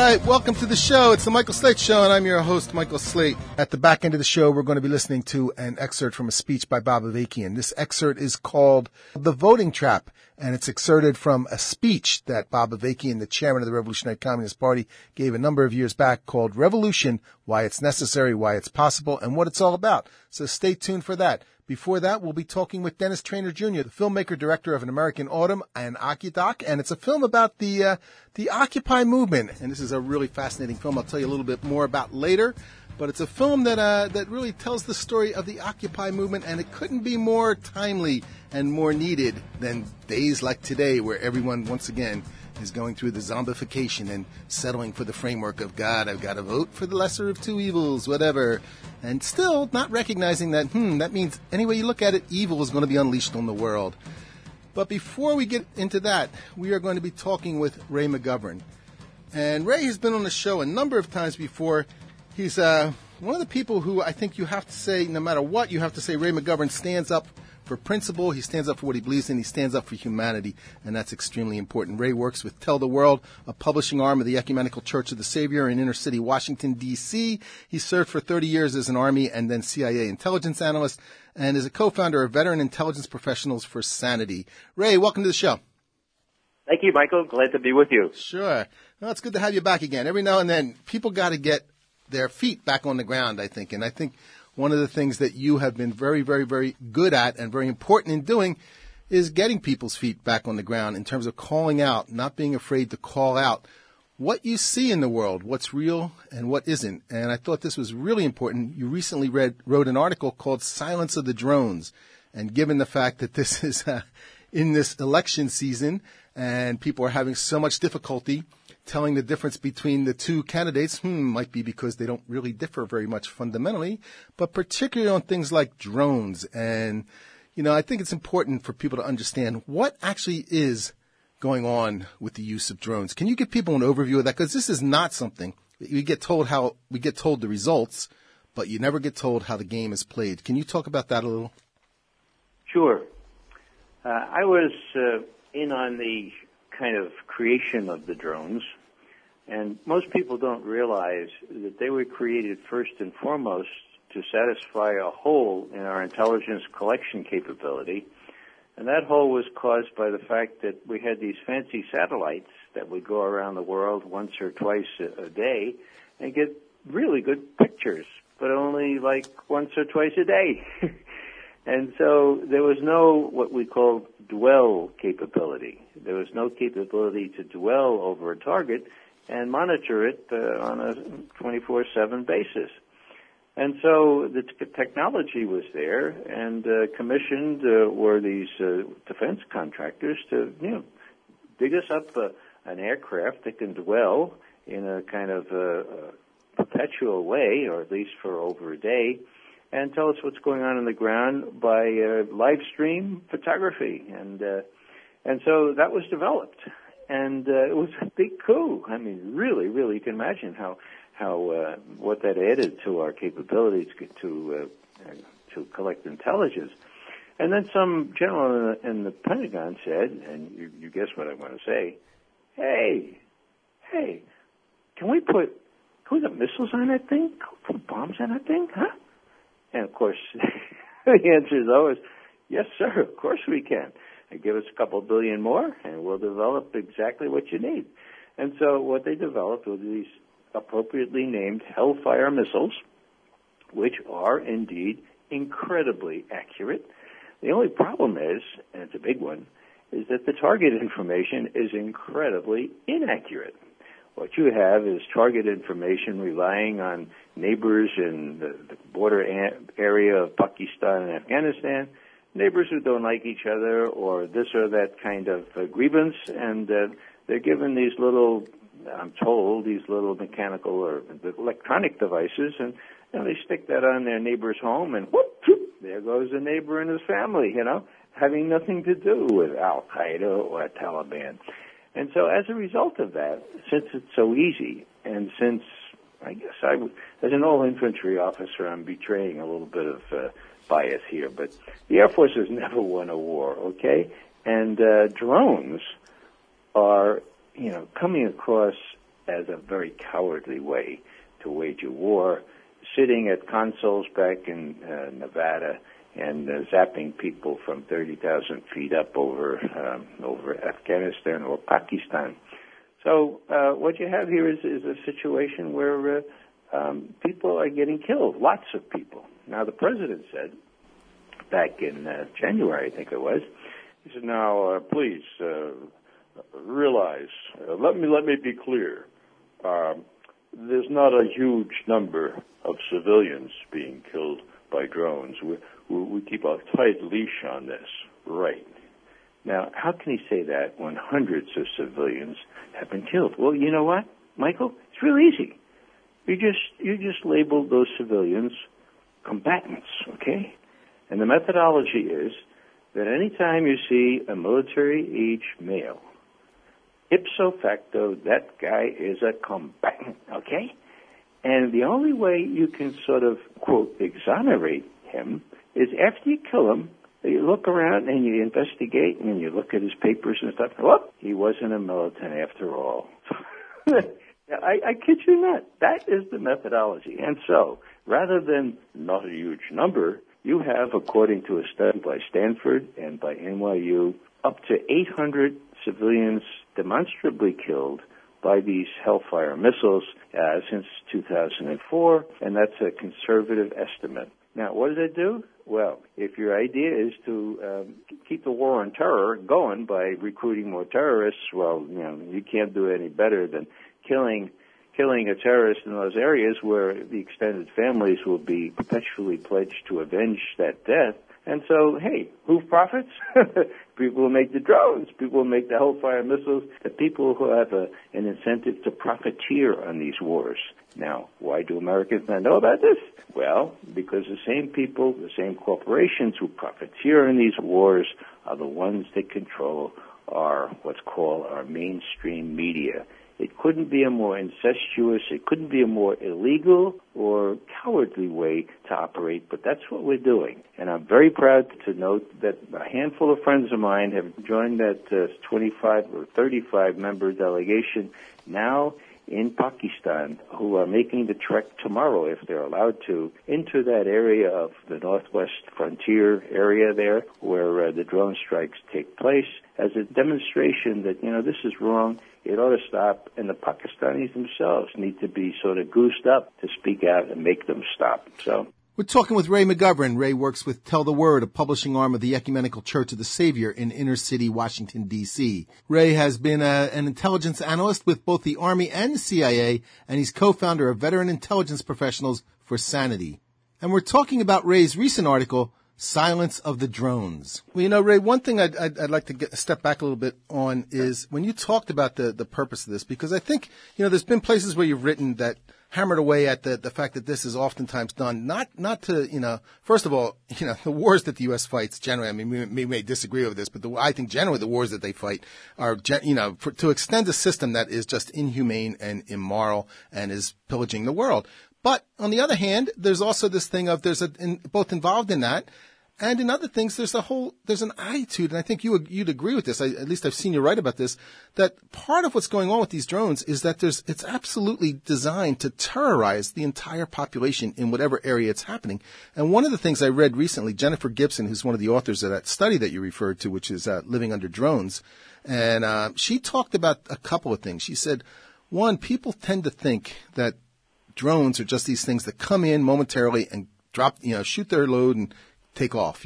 right, welcome to the show. It's the Michael Slate Show, and I'm your host, Michael Slate. At the back end of the show, we're going to be listening to an excerpt from a speech by Bob Avakian. This excerpt is called The Voting Trap, and it's excerpted from a speech that Bob Avakian, the chairman of the Revolutionary Communist Party, gave a number of years back called Revolution, Why It's Necessary, Why It's Possible, and What It's All About. So stay tuned for that. Before that, we'll be talking with Dennis Traynor Jr., the filmmaker, director of An American Autumn and Occudoc, and it's a film about the Occupy movement. And this is a really fascinating film I'll tell you a little bit more about later. But it's a film that really tells the story of the Occupy movement, and it couldn't be more timely and more needed than days like today, where everyone, once again, is going through the zombification and settling for the framework of God. I've got to vote for the lesser of two evils, whatever. And still not recognizing that, that means any way you look at it, evil is going to be unleashed on the world. But before we get into that, we are going to be talking with Ray McGovern. And Ray has been on the show a number of times before. He's one of the people who I think you have to say, no matter what, you have to say Ray McGovern stands up for principle, he stands up for what he believes in, he stands up for humanity, and that's extremely important. Ray works with Tell the World, a publishing arm of the Ecumenical Church of the Savior in inner city Washington, D.C. He served for 30 years as an Army and then CIA intelligence analyst, and is a co-founder of Veteran Intelligence Professionals for Sanity. Ray, welcome to the show. Thank you, Michael. Glad to be with you. Sure. Well, it's good to have you back again. Every now and then, people got to get their feet back on the ground, I think, and I think one of the things that you have been very, very, very good at and very important in doing is getting people's feet back on the ground in terms of calling out, not being afraid to call out what you see in the world, what's real and what isn't. And I thought this was really important. You recently wrote an article called Silence of the Drones. And given the fact that this is in this election season and people are having so much difficulty telling the difference between the two candidates, might be because they don't really differ very much fundamentally, but particularly on things like drones. And, I think it's important for people to understand what actually is going on with the use of drones. Can you give people an overview of that? Because this is not something that we get told the results, but you never get told how the game is played. Can you talk about that a little? Sure. I was in on the kind of creation of the drones, and most people don't realize that they were created first and foremost to satisfy a hole in our intelligence collection capability, and that hole was caused by the fact that we had these fancy satellites that would go around the world once or twice a day and get really good pictures, but only like once or twice a day. And so there was no what we call dwell capability. There was no capability to dwell over a target and monitor it on a 24/7 basis. And so the technology was there, and commissioned were these defense contractors to, dig us up an aircraft that can dwell in a kind of perpetual way, or at least for over a day, and tell us what's going on the ground by live stream photography. And so that was developed. And it was a big coup. I mean, really, really, you can imagine how what that added to our capabilities to collect intelligence. And then some general in the Pentagon said, and you guess what I'm going to say, hey, can we put missiles on that thing? Can we put bombs on that thing? Huh? And, of course, the answer is always, yes, sir, of course we can. And give us a couple billion more, and we'll develop exactly what you need. And so what they developed were these appropriately named Hellfire missiles, which are indeed incredibly accurate. The only problem is, and it's a big one, is that the target information is incredibly inaccurate. What you have is target information relying on neighbors in the border area of Pakistan and Afghanistan, neighbors who don't like each other or this or that kind of grievance, and they're given these little, I'm told, these little mechanical or electronic devices, and they stick that on their neighbor's home, and whoop, there goes the neighbor and his family, having nothing to do with Al-Qaeda or Taliban. And so as a result of that, since it's so easy, and since I guess as an old infantry officer, I'm betraying a little bit of bias here, but the Air Force has never won a war, okay? And drones are, coming across as a very cowardly way to wage a war, sitting at consoles back in Nevada and zapping people from 30,000 feet up over Afghanistan or Pakistan. So what you have here is a situation where people are getting killed, lots of people. Now, the president said back in January, I think it was, he said, now, please realize, let me be clear. There's not a huge number of civilians being killed by drones. We keep a tight leash on this. Right. Now, how can he say that when hundreds of civilians have been killed? Well, you know what, Michael? It's real easy. You just labeled those civilians combatants, okay? And the methodology is that anytime you see a military-age male, ipso facto, that guy is a combatant, okay? And the only way you can sort of, quote, exonerate him is after you kill him, you look around and you investigate and you look at his papers and stuff. Whoop, he wasn't a militant after all. I kid you not. That is the methodology. And so, rather than not a huge number, you have, according to a study by Stanford and by NYU, up to 800 civilians demonstrably killed by these Hellfire missiles since 2004, and that's a conservative estimate. Now, what does it do? Well, if your idea is to keep the war on terror going by recruiting more terrorists, well, you can't do any better than killing a terrorist in those areas where the extended families will be perpetually pledged to avenge that death. And so, hey, who profits? People will make the drones. People will make the Hellfire missiles. The people who have an incentive to profiteer on these wars. Now, why do Americans not know about this? Well, because the same people, the same corporations who profiteer in these wars are the ones that control what's called our mainstream media. It couldn't be a more incestuous, it couldn't be a more illegal or cowardly way to operate, but that's what we're doing. And I'm very proud to note that a handful of friends of mine have joined that 25 or 35-member delegation now in Pakistan, who are making the trek tomorrow, if they're allowed to, into that area of the northwest frontier area there where the drone strikes take place as a demonstration that, this is wrong. It ought to stop, and the Pakistanis themselves need to be sort of goosed up to speak out and make them stop. So we're talking with Ray McGovern. Ray works with Tell the Word, a publishing arm of the Ecumenical Church of the Savior in inner city Washington, D.C. Ray has been an intelligence analyst with both the Army and the CIA, and he's co-founder of Veteran Intelligence Professionals for Sanity. And we're talking about Ray's recent article, Silence of the Drones. Well, Ray, one thing I'd like to step back a little bit on is when you talked about the purpose of this, because I think, there's been places where you've written that hammered away at the fact that this is oftentimes done not to, first of all, the wars that the U.S. fights generally, I mean, we may disagree over this, but I think generally the wars that they fight are, to extend a system that is just inhumane and immoral and is pillaging the world. But on the other hand, there's also this thing of both involved in that and in other things, there's an attitude, and I think you'd agree with this. At least I've seen you write about this, that part of what's going on with these drones is that it's absolutely designed to terrorize the entire population in whatever area it's happening. And one of the things I read recently, Jennifer Gibson, who's one of the authors of that study that you referred to, which is Living Under Drones, and she talked about a couple of things. She said, one, people tend to think that drones are just these things that come in momentarily and drop, shoot their load and take off,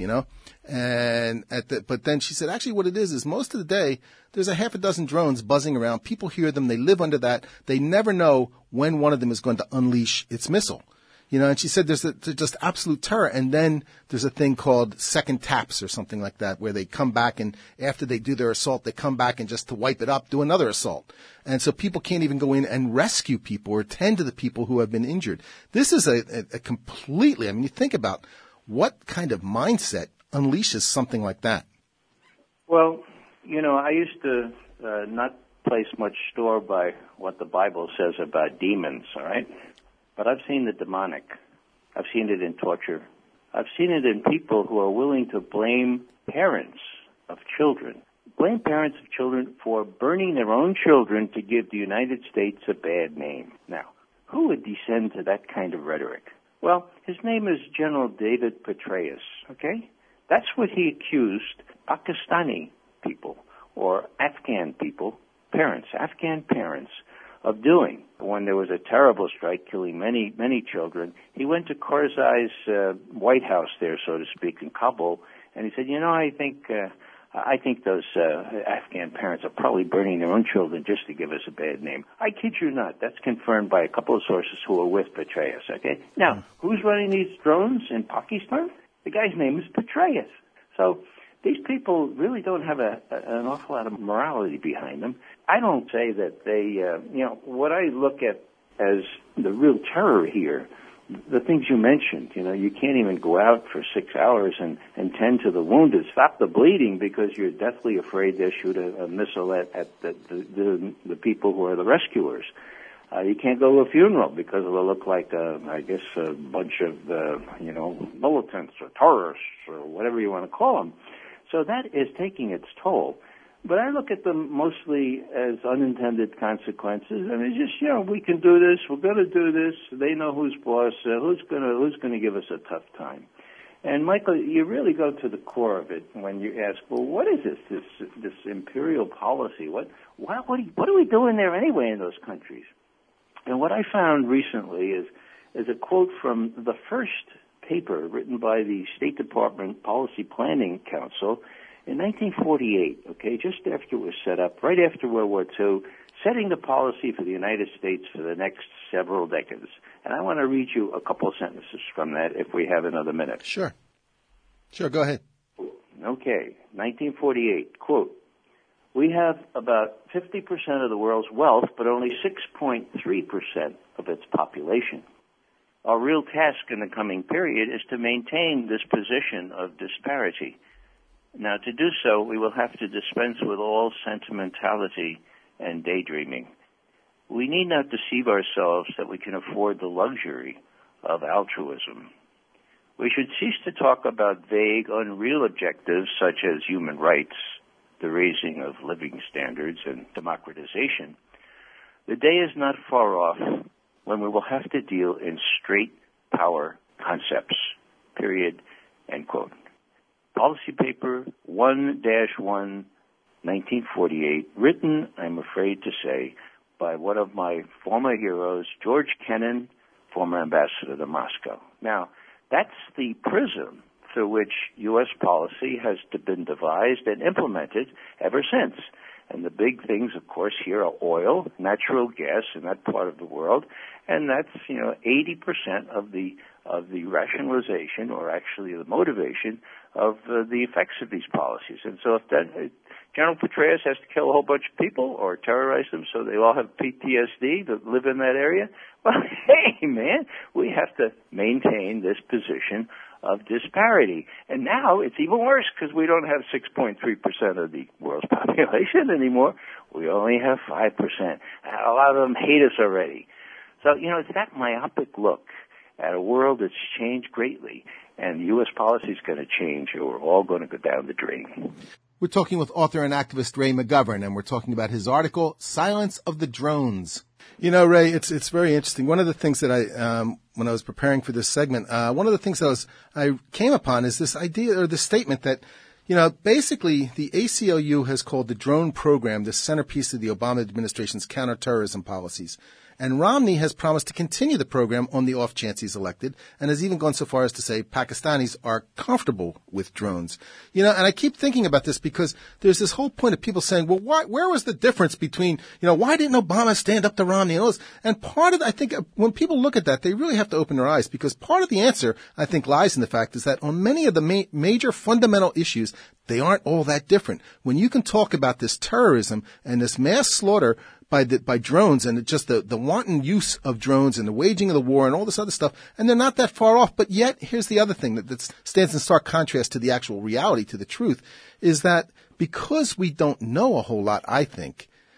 but then she said, actually what it is most of the day, there's a half a dozen drones buzzing around. People hear them. They live under that. They never know when one of them is going to unleash its missile. And she said there's just absolute terror. And then there's a thing called second taps or something like that, where they come back and after they do their assault, they come back and just to wipe it up, do another assault. And so people can't even go in and rescue people or tend to the people who have been injured. This is a completely, you think about what kind of mindset unleashes something like that? Well, I used to not place much store by what the Bible says about demons, all right? But I've seen the demonic. I've seen it in torture. I've seen it in people who are willing to blame parents of children, blame parents of children for burning their own children to give the United States a bad name. Now, who would descend to that kind of rhetoric? Well, his name is General David Petraeus, okay? That's what he accused Pakistani people or Afghan people, Afghan parents, of doing when there was a terrible strike killing many, many children. He went to Karzai's White House there, so to speak, in Kabul, and he said, I think those Afghan parents are probably burning their own children just to give us a bad name. I kid you not. That's confirmed by a couple of sources who are with Petraeus, okay? Now, who's running these drones in Pakistan? The guy's name is Petraeus. So these people really don't have an awful lot of morality behind them. I don't say that they, what I look at as the real terror here, the things you mentioned, you can't even go out for 6 hours and tend to the wounded, stop the bleeding because you're deathly afraid they'll shoot a missile at the people who are the rescuers. You can't go to a funeral because it'll look like, a bunch of, militants or terrorists or whatever you want to call them. So that is taking its toll. But I look at them mostly as unintended consequences. I mean, just, we can do this, we're going to do this, they know who's boss, who's going to give us a tough time. And Michael, you really go to the core of it when you ask, well, what is this imperial policy? What are we doing there anyway in those countries? And what I found recently is a quote from the first paper written by the State Department Policy Planning Council in 1948, okay, just after it was set up, right after World War II, setting the policy for the United States for the next several decades. And I want to read you a couple of sentences from that if we have another minute. Sure, go ahead. Okay, 1948, quote, we have about 50% of the world's wealth, but only 6.3% of its population. Our real task in the coming period is to maintain this position of disparity. Now, to do so, we will have to dispense with all sentimentality and daydreaming. We need not deceive ourselves that we can afford the luxury of altruism. We should cease to talk about vague, unreal objectives such as human rights, the raising of living standards, and democratization. The day is not far off when we will have to deal in straight power concepts, period, end quote. Policy paper 1-1, 1948, written, I'm afraid to say, by one of my former heroes, George Kennan, former ambassador to Moscow. Now, that's the prism through which U.S. policy has been devised and implemented ever since. And the big things, of course, here are oil, natural gas in that part of the world, and that's 80% of the rationalization, or actually the motivation of the effects of these policies. And so if General Petraeus has to kill a whole bunch of people or terrorize them so they all have PTSD that live in that area, well, hey, man, we have to maintain this position of disparity. And now it's even worse because we don't have 6.3% of the world's population anymore. We only have 5%. A lot of them hate us already. So, it's that myopic look at a world that's changed greatly, and U.S. policy is going to change, or we're all going to go down the drain. We're talking with author and activist Ray McGovern, and we're talking about his article, Silence of the Drones. Ray, it's very interesting. One of the things that I, when I was preparing for this segment, one of the things that I came upon is this idea, or this statement that, basically the ACLU has called the drone program the centerpiece of the Obama administration's counterterrorism policies. And Romney has promised to continue the program on the off chance he's elected, and has even gone so far as to say Pakistanis are comfortable with drones. And I keep thinking about this because there's this whole point of people saying, well, where was the difference between, why didn't Obama stand up to Romney and all this? And part of, I think, when people look at that, they really have to open their eyes, because part of the answer, I think, lies in the fact is that on many of the major fundamental issues, they aren't all that different. When you can talk about this terrorism and this mass slaughter by drones, and just the wanton use of drones and the waging of the war and all this other stuff, and they're not that far off. But yet, here's the other thing that stands in stark contrast to the actual reality, to the truth, is that because we don't know a whole lot, I think,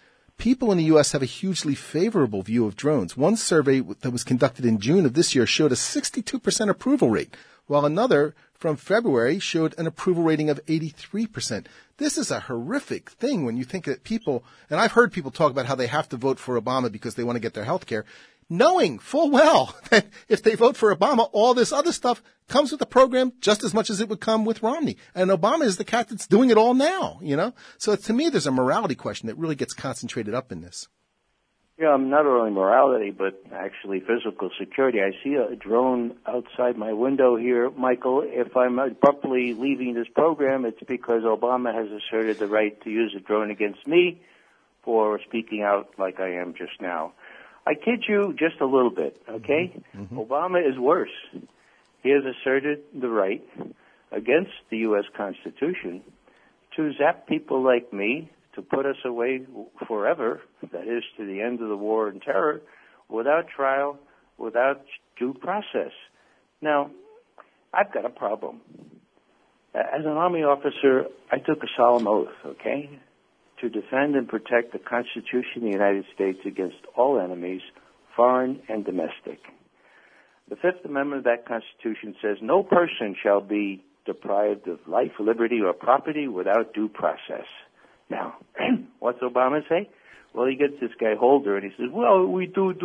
people in the U.S. have a hugely favorable view of drones. One survey that was conducted in June of this year showed a 62% approval rate, while another from February showed an approval rating of 83%. This is a horrific thing when you think that people, and I've heard people talk about how they have to vote for Obama because they want to get their health care, knowing full well that if they vote for Obama, all this other stuff comes with the program just as much as it would come with Romney. And Obama is the cat that's doing it all now, you know? So to me, there's a morality question that really gets concentrated up in this. Yeah, not only morality, but actually physical security. I see a drone outside my window here, Michael. If I'm abruptly leaving this program, it's because Obama has asserted the right to use a drone against me for speaking out like I am just now. I kid you just a little bit, okay? Mm-hmm. Obama is worse. He has asserted the right against the U.S. Constitution to zap people like me, to put us away forever, that is, to the end of the war and terror, without trial, without due process. Now, I've got a problem. As an Army officer, I took a solemn oath, okay, to defend and protect the Constitution of the United States against all enemies, foreign and domestic. The Fifth Amendment of that Constitution says no person shall be deprived of life, liberty, or property without due process. Now, what's Obama say? Well, he gets this guy Holder, and he says, "Well, we do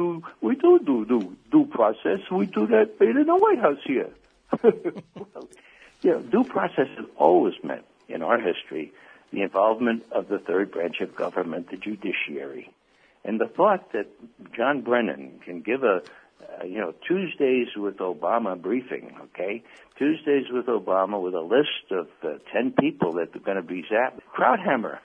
due process. We do that in the White House here." Well, you know, due process has always meant in our history the involvement of the third branch of government, the judiciary, and the thought that John Brennan can give a Tuesdays with Obama briefing, okay? Tuesdays with Obama with a list of 10 people that are going to be zapped. Krauthammer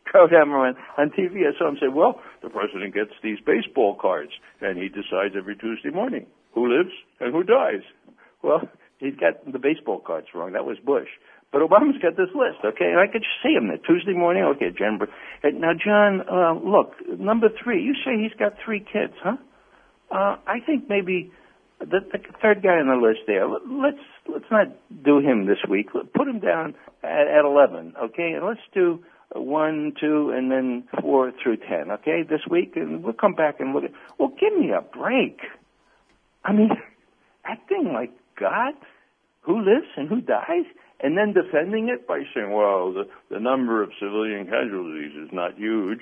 on TV. I saw him say, well, the president gets these baseball cards, and he decides every Tuesday morning who lives and who dies. Well, he's got the baseball cards wrong. That was Bush. But Obama's got this list, okay? And I could just see him there Tuesday morning. Okay, John. Now, John, look, number 3, you say he's got 3 kids, huh? I think maybe the third guy on the list there, let's not do him this week. Put him down at 11, okay? And let's do 1, 2, and then 4 through 10, okay, this week, and we'll come back and look at. Well, give me a break. I mean, acting like God, who lives and who dies, and then defending it by saying, well, the number of civilian casualties is not huge.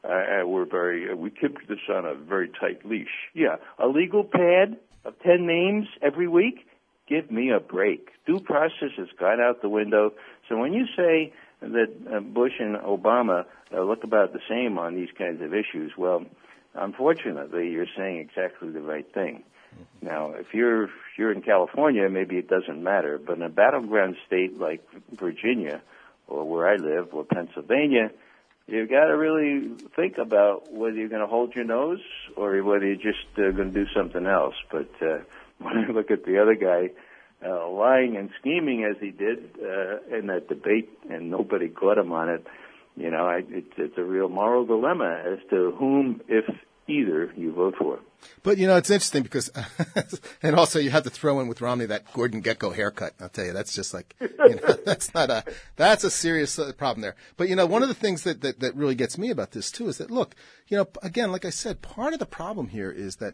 We keep this on a very tight leash. Yeah, a legal pad of 10 names every week? Give me a break. Due process has gone out the window. So when you say that Bush and Obama look about the same on these kinds of issues, well, unfortunately, you're saying exactly the right thing. Mm-hmm. Now, if you're in California, maybe it doesn't matter, but in a battleground state like Virginia or where I live or Pennsylvania, you've got to really think about whether you're going to hold your nose or whether you're just going to do something else. But when I look at the other guy lying and scheming as he did in that debate and nobody caught him on it, you know, it's a real moral dilemma as to whom, if either, you vote for. But, you know, it's interesting because, and also you have to throw in with Romney that Gordon Gekko haircut. I'll tell you, that's just like, you know, that's a serious problem there. But, you know, one of the things that really gets me about this too is that, look, you know, again, like I said, part of the problem here is that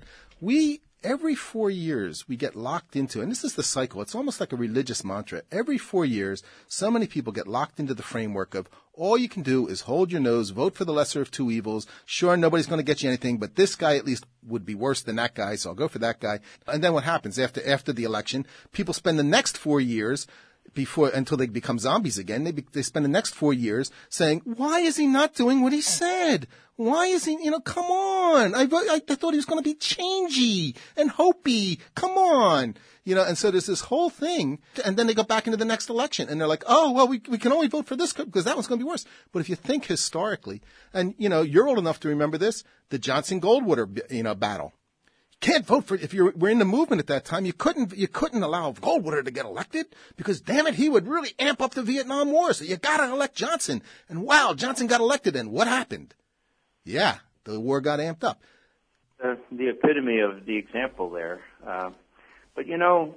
every 4 years we get locked into, and this is the cycle, it's almost like a religious mantra. Every 4 years, so many people get locked into the framework of all you can do is hold your nose, vote for the lesser of two evils. Sure, nobody's going to get you anything, but this guy at least would be worse than that guy, so I'll go for that guy. And then what happens after the election? People spend the next 4 years until they become zombies again. They spend the next 4 years saying, why is he not doing what he said? Why is he, you know, come on. I thought he was going to be changey and hopey. Come on. You know, and so there's this whole thing, and then they go back into the next election, and they're like, oh, well, we can only vote for this because that one's going to be worse. But if you think historically, and, you know, you're old enough to remember this, the Johnson-Goldwater, you know, battle. Can't vote for, if you were in the movement at that time, you couldn't allow Goldwater to get elected because, damn it, he would really amp up the Vietnam War. So you got to elect Johnson. And wow, Johnson got elected, and what happened? Yeah, the war got amped up. The epitome of the example there. But you know,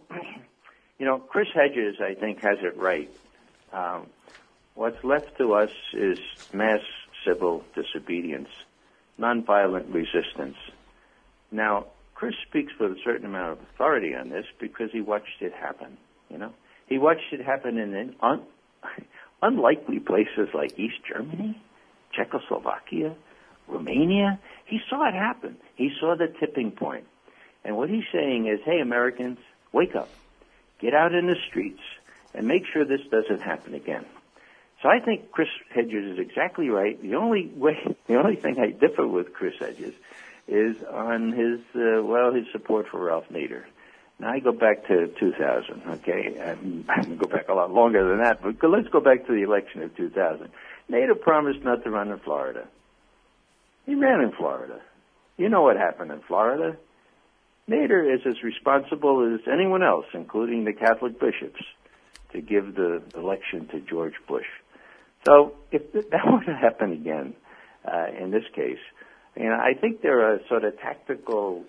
Chris Hedges, I think, has it right. What's left to us is mass civil disobedience. nonviolent resistance. Now, Chris speaks with a certain amount of authority on this because he watched it happen, He watched it happen in unlikely places like East Germany, Czechoslovakia, Romania. He saw it happen. He saw the tipping point. And what he's saying is, hey, Americans, wake up. Get out in the streets and make sure this doesn't happen again. So I think Chris Hedges is exactly right. The only thing I differ with Chris Hedges is on his support for Ralph Nader. Now I go back to 2000, okay? I'm going to go back a lot longer than that, but let's go back to the election of 2000. Nader promised not to run in Florida. He ran in Florida. You know what happened in Florida. Nader is as responsible as anyone else, including the Catholic bishops, to give the election to George Bush. So if that were to happen again, in this case, I think there are sort of tactical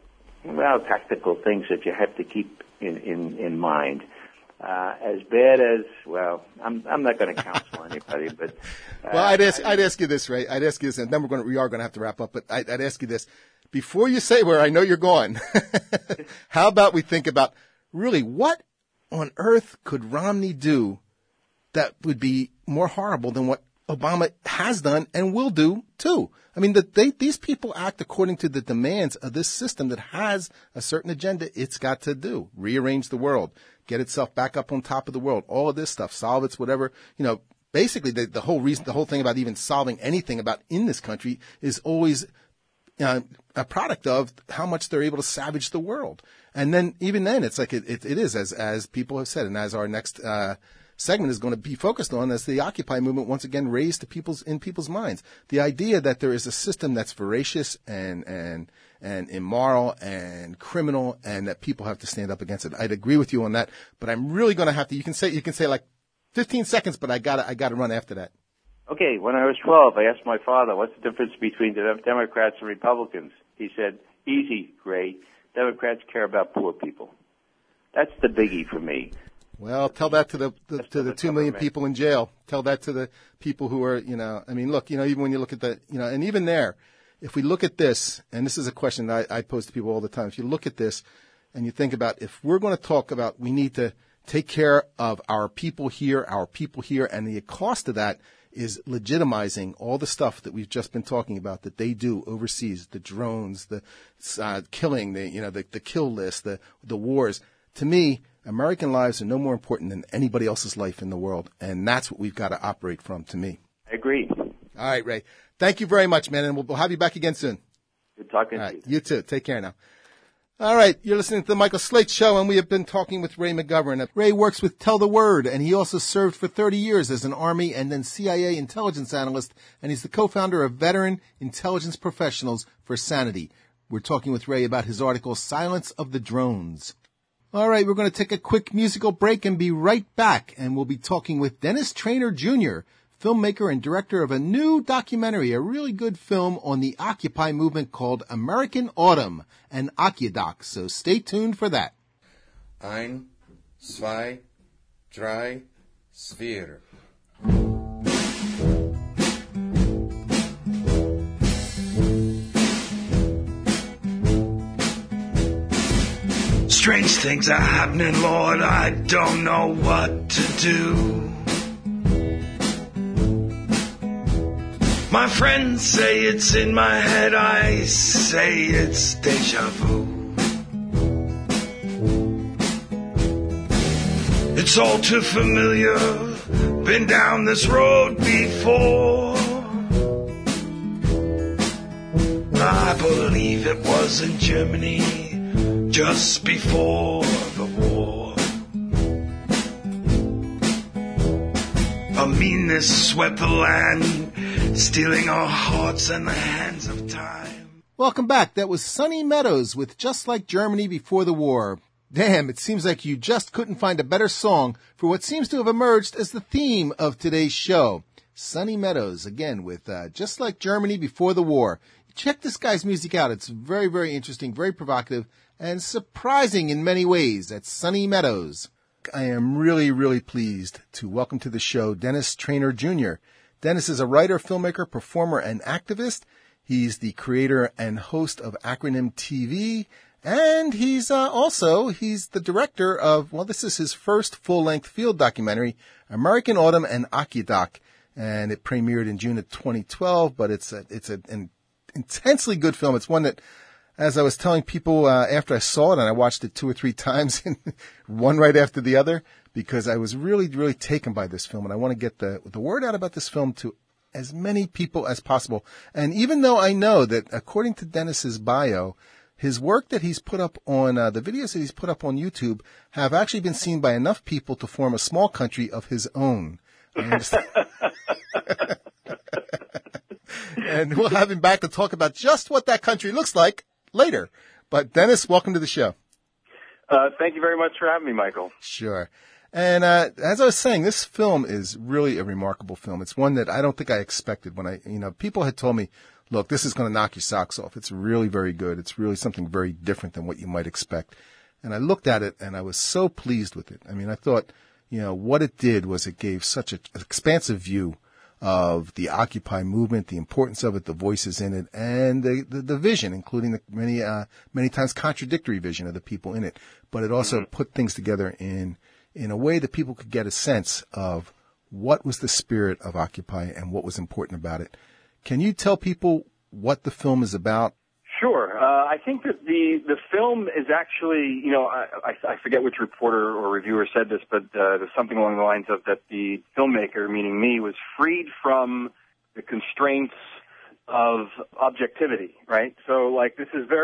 things that you have to keep in mind. As bad as, I'm not going to counsel anybody, but well, I'd ask you this, Ray. I'd ask you this, and then we are going to have to wrap up. But I'd ask you this before you say where I know you're going. How about we think about really what on earth could Romney do that would be more horrible than what Obama has done and will do too? I mean, these people act according to the demands of this system that has a certain agenda it's got to do. Rearrange the world, get itself back up on top of the world, all of this stuff, solve its whatever, basically the whole thing about even solving anything about in this country is always a product of how much they're able to savage the world. And then, even then, it's like it is, as people have said, and as our next segment is going to be focused on, as the Occupy movement once again raised to in people's minds. The idea that there is a system that's voracious and immoral and criminal, and that people have to stand up against it. I'd agree with you on that, but I'm really going to have to. You can say like 15 seconds, but I gotta run after that. Okay, when I was 12, I asked my father, what's the difference between the Democrats and Republicans? He said, easy, Ray. Democrats care about poor people. That's the biggie for me. Well, tell that to the 2 million people in jail. Tell that to the people who are, look, even when you look at the, and even there, if we look at this, and this is a question that I pose to people all the time, if you look at this and you think about, if we're going to talk about we need to take care of our people here, and the cost of that is legitimizing all the stuff that we've just been talking about that they do overseas, the drones, the killing, the kill list, the wars. To me, American lives are no more important than anybody else's life in the world, and that's what we've got to operate from, to me. I agree. All right, Ray. Thank you very much, man, and we'll have you back again soon. Good talking to you. You too. Take care now. All right, you're listening to the Michael Slate Show, and we have been talking with Ray McGovern. Ray works with Tell the Word, and he also served for 30 years as an Army and then CIA intelligence analyst, and he's the co-founder of Veteran Intelligence Professionals for Sanity. We're talking with Ray about his article, Silence of the Drones. All right, we're going to take a quick musical break and be right back, and we'll be talking with Dennis Traynor Jr., filmmaker and director of a new documentary, a really good film on the Occupy movement called American Autumn, an Occudoc. So stay tuned for that. 1, 2, 3, 4. Strange things are happening, Lord, I don't know what to do. My friends say it's in my head, I say it's deja vu. It's all too familiar, been down this road before. I believe it was in Germany, just before the war. A meanness swept the land, stealing our hearts in the hands of time. Welcome back. That was Sonny Meadows with Just Like Germany Before the War. Damn, it seems like you just couldn't find a better song for what seems to have emerged as the theme of today's show. Sonny Meadows, again, with Just Like Germany Before the War. Check this guy's music out. It's very, very interesting, very provocative, and surprising in many ways. That's Sonny Meadows. I am really, really pleased to welcome to the show Dennis Traynor Jr. Dennis is a writer, filmmaker, performer, and activist. He's the creator and host of Acronym TV. And he's the director of, well, this is his first full-length field documentary, American Autumn and Occidoc. And it premiered in June of 2012, but it's an intensely good film. It's one that, as I was telling people after I saw it, and I watched it 2 or 3 times, one right after the other, because I was really, really taken by this film. And I want to get the word out about this film to as many people as possible. And even though I know that, according to Dennis's bio, his work that he's put up on, the videos that he's put up on YouTube have actually been seen by enough people to form a small country of his own. I understand. And we'll have him back to talk about just what that country looks like later. But Dennis, welcome to the show. Thank you very much for having me, Michael. Sure. And as I was saying, this film is really a remarkable film. It's one that I don't think I expected when people had told me, look, this is going to knock your socks off. It's really very good. It's really something very different than what you might expect. And I looked at it and I was so pleased with it. I mean, I thought, what it did was it gave such an expansive view of the Occupy movement, the importance of it, the voices in it, and the vision, including the many times contradictory vision of the people in it. But it also put things together in a way that people could get a sense of what was the spirit of Occupy and what was important about it. Can you tell people what the film is about? Sure. I think that the film is actually, I forget which reporter or reviewer said this, but there's something along the lines of that the filmmaker, meaning me, was freed from the constraints of objectivity, right? So, I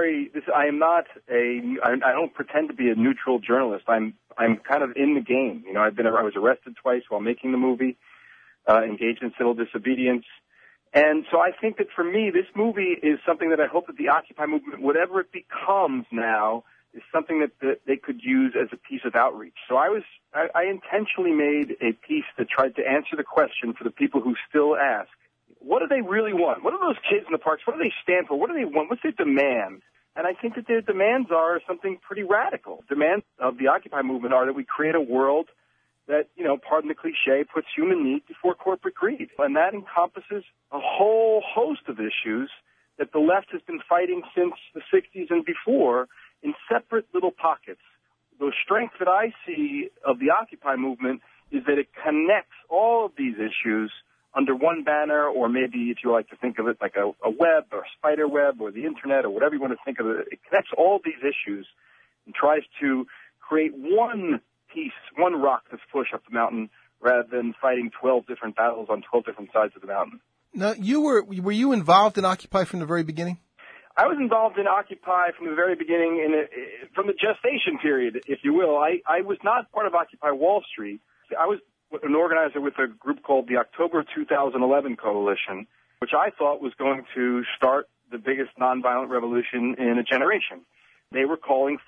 don't pretend to be a neutral journalist. I'm kind of in the game. I was arrested twice while making the movie, engaged in civil disobedience. And so I think that for me, this movie is something that I hope that the Occupy movement, whatever it becomes now, is something that they could use as a piece of outreach. So I intentionally made a piece that tried to answer the question for the people who still ask, what do they really want? What are those kids in the parks? What do they stand for? What do they want? What's their demand? And I think that their demands are something pretty radical. Demands of the Occupy movement are that we create a world that, pardon the cliche, puts human need before corporate greed. And that encompasses a whole host of issues that the left has been fighting since the 60s and before in separate little pockets. The strength that I see of the Occupy movement is that it connects all of these issues under one banner, or maybe if you like to think of it like a web or a spider web or the internet or whatever you want to think of it. It connects all these issues and tries to create one piece, one rock that's pushed up the mountain, rather than fighting 12 different battles on 12 different sides of the mountain. Now, were you involved in Occupy from the very beginning? I was involved in Occupy from the very beginning, from the gestation period, if you will. I was not part of Occupy Wall Street. I was an organizer with a group called the October 2011 Coalition, which I thought was going to start the biggest nonviolent revolution in a generation. We were calling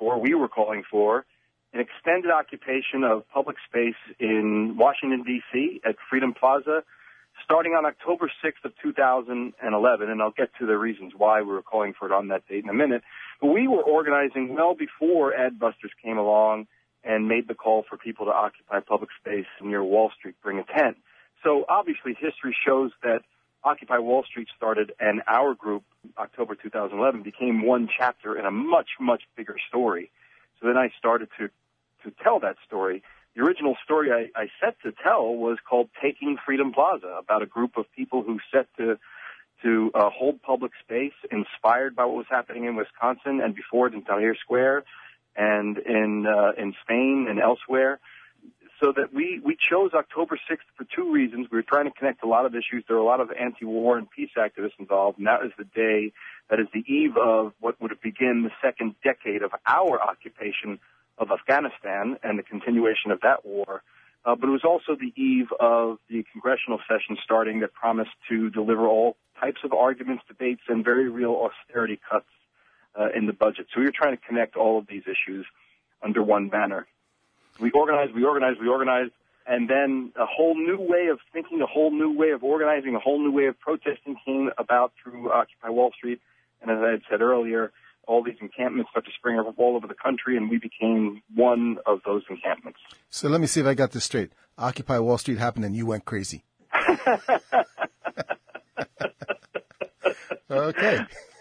for an extended occupation of public space in Washington, D.C. at Freedom Plaza, starting on October 6th of 2011, and I'll get to the reasons why we were calling for it on that date in a minute. But we were organizing well before Adbusters came along and made the call for people to occupy public space near Wall Street, bring a tent. So obviously history shows that Occupy Wall Street started, and our group, October 2011, became one chapter in a much, much bigger story. So then I started to tell that story. The original story I set to tell was called Taking Freedom Plaza, about a group of people who set to hold public space, inspired by what was happening in Wisconsin and before it in Tahrir Square and in Spain and elsewhere. So that we chose October 6th for 2 reasons. We were trying to connect a lot of issues. There were a lot of anti-war and peace activists involved, and that is the day, that is the eve of what would begin the second decade of our occupation of Afghanistan and the continuation of that war. But it was also the eve of the congressional session starting that promised to deliver all types of arguments, debates, and very real austerity cuts in the budget. So we were trying to connect all of these issues under one banner. We organized, and then a whole new way of thinking, a whole new way of organizing, a whole new way of protesting came about through Occupy Wall Street. And as I had said earlier, all these encampments started to spring up all over the country, and we became one of those encampments. So let me see if I got this straight. Occupy Wall Street happened and you went crazy. Okay. Okay.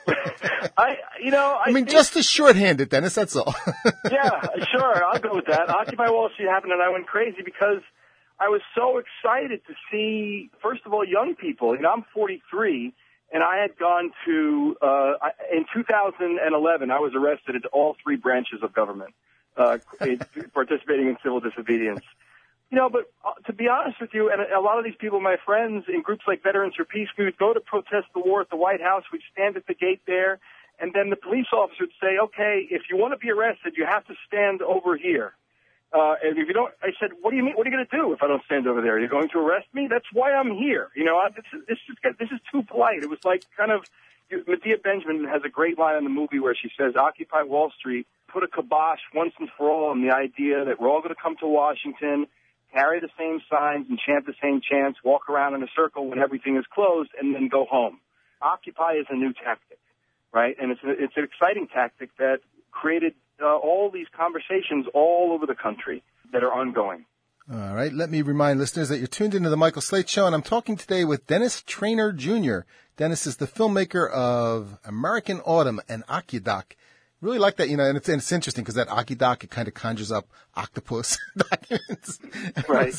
I mean, think, just to shorthand it, Dennis, that's all. yeah, sure, I'll go with that. Occupy Wall Street happened, and I went crazy because I was so excited to see, first of all, young people. I'm 43, and I had gone to, in 2011, I was arrested at all three branches of government, participating in civil disobedience. But to be honest with you, and a lot of these people, my friends, in groups like Veterans for Peace, we would go to protest the war at the White House. We'd stand at the gate there, and then the police officer would say, okay, if you want to be arrested, you have to stand over here. And if you don't, I said, what do you mean? What are you going to do if I don't stand over there? Are you going to arrest me? That's why I'm here. This is too polite. It was like kind of, Medea Benjamin has a great line in the movie where she says, Occupy Wall Street, put a kibosh once and for all on the idea that we're all going to come to Washington, carry the same signs and chant the same chants, walk around in a circle when everything is closed, and then go home. Occupy is a new tactic, right? And it's an exciting tactic that created all these conversations all over the country that are ongoing. All right. Let me remind listeners that you're tuned into the Michael Slate Show, and I'm talking today with Dennis Traynor Jr. Dennis is the filmmaker of American Autumn and Aqueduct. Really like that, and it's interesting because that Aqueduct, it kind of conjures up octopus documents. Right.